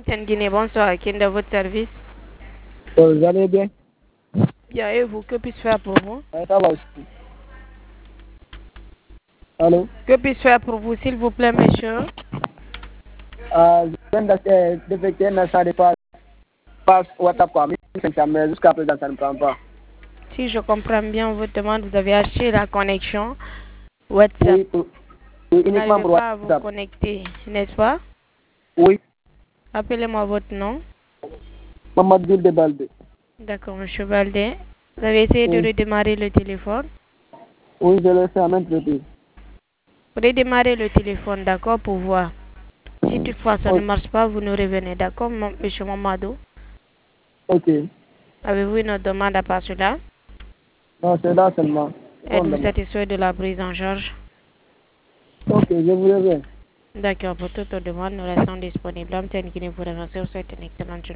L'Amtienne Guinée, bonsoir. Qui est de votre service? Vous allez bien? Bien, et vous, que puis-je faire pour vous? Ça va aussi. Allô? Que puis-je faire pour vous, s'il vous plaît, monsieur? Je viens d'effectuer un achat de passe WhatsApp quoi, 1500, mais jusqu'à présent, ça ne prend pas. Si je comprends bien votre demande, vous avez acheté la connexion WhatsApp. Oui, Vous uniquement n'arrivez pour pas à vous WhatsApp. connecter, n'est-ce pas? Oui, Appelez-moi votre nom. Mamadou de Balde. D'accord, monsieur Baldé. Vous avez essayé de Oui. redémarrer le téléphone. Oui, je l'ai fait à maintes reprises. Redémarrez le téléphone, d'accord, pour voir. Si toutefois ça ne marche pas, vous nous revenez, d'accord, monsieur Mamadou? Ok. Avez-vous une autre demande à part cela? Non, c'est là seulement. Êtes-vous satisfait de la prise en charge? Ok, je vous reviens. D'accord, pour toute demande, nous restons disponibles. L'homme Guinée vous remercie. Vous souhaite une excellente journée.